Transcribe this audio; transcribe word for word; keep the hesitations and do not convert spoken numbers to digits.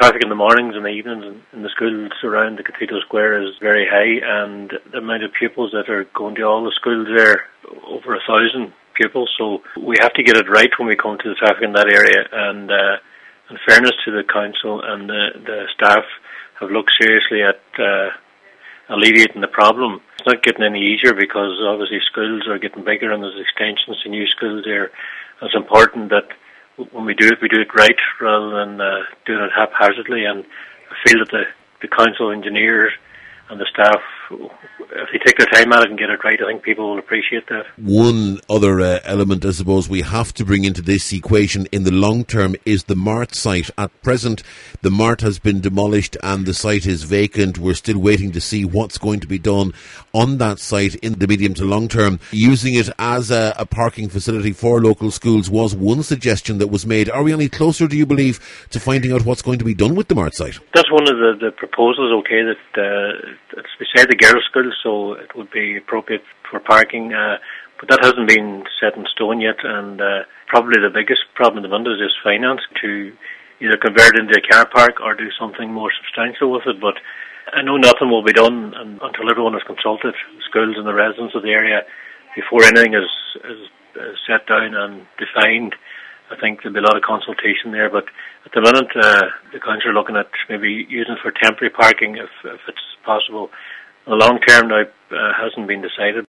traffic in the mornings and the evenings in, in the schools around the Cathedral Square is very high, and the amount of pupils that are going to all the schools there, over a thousand pupils, so we have to get it right when we come to the traffic in that area, and uh, in fairness to the council and the, the staff have looked seriously at uh, alleviating the problem. It's not getting any easier because obviously schools are getting bigger and there's extensions to new schools there. It's important that when we do it, we do it right rather than uh, doing it haphazardly, and I feel that the, the council engineers and the staff, if they take their time at it and get it right, I think people will appreciate that. One other uh, element, I suppose, we have to bring into this equation in the long term is the Mart site. At present, the Mart has been demolished and the site is vacant. We're still waiting to see what's going to be done on that site in the medium to long term. Using it as a, a parking facility for local schools was one suggestion that was made. Are we any closer, do you believe, to finding out what's going to be done with the Mart site? That's one of the, the proposals, okay, that uh, it's beside the girls' school, so it would be appropriate for parking, uh, but that hasn't been set in stone yet, and uh, probably the biggest problem at the moment is just finance, to either convert it into a car park or do something more substantial with it. But I know nothing will be done until everyone is consulted, schools and the residents of the area, before anything is, is, is set down and defined. I think there'll be a lot of consultation there, but at the minute uh, the council are looking at maybe using it for temporary parking if, if it's possible. The long term now uh, hasn't been decided.